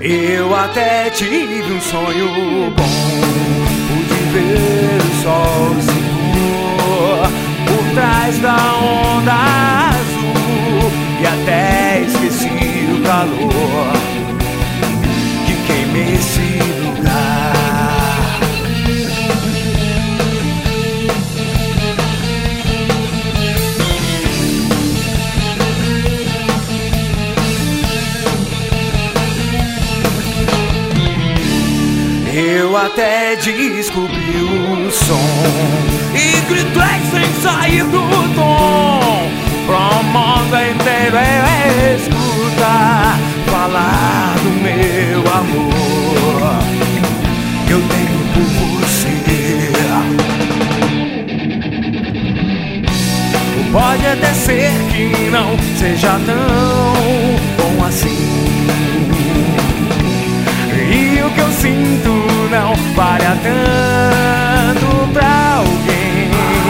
Eu até tive um sonho bom, pude ver o sol se pôr por trás da onda azul, e até esqueci o calor que queima esse lugar. Eu até descobri o som e gritei sem sair do tom, pro mundo inteiro escutar falar do meu amor que eu tenho por você. Pode até ser que não seja tão bom assim, e o que eu sinto não valha tanto pra alguém.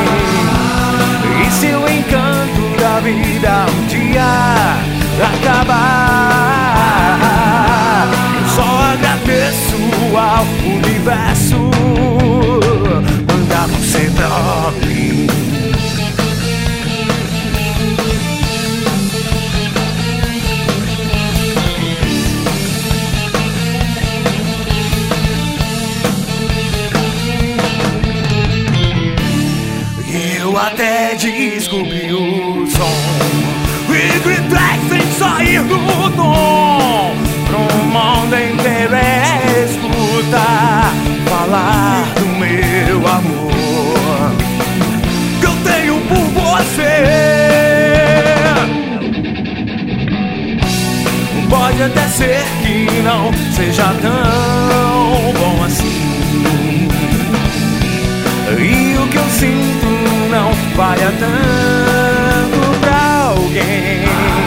E se o encanto da vida um dia acabar, eu só agradeço ao universo mandar você pra mim. Eu até descobri o som e gritei sem sair do tom, pro mundo inteiro escutar falar do meu amor que eu tenho por você. Pode até ser que não seja tão bom assim, e o que eu sinto não valha tanto pra alguém.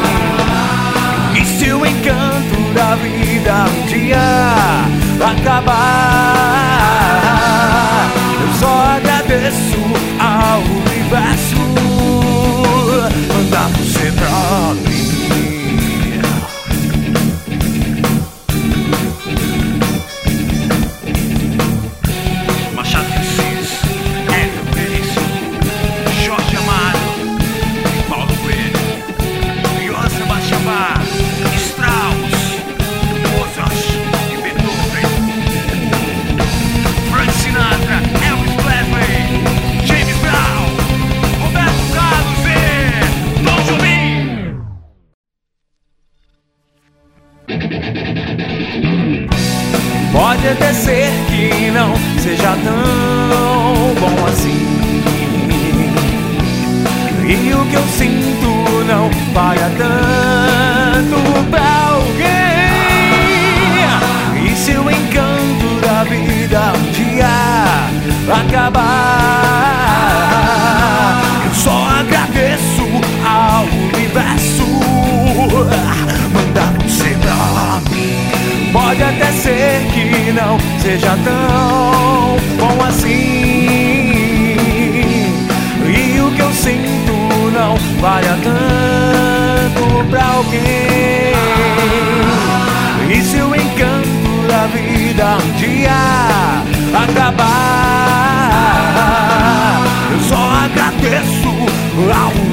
E se o encanto da vida um dia acabar, eu só agradeço ao universo mandar você pra mim. Pode até ser que não seja tão bom assim, e o que eu sinto não valha tanto pra alguém. E se o encanto da vida um dia acabar, eu só agradeço ao universo mandar você pra mim. Pode até ser que não seja tão bom assim, e o que eu sinto não valha tanto pra alguém. E se o encanto da vida um dia acabar, eu só agradeço ao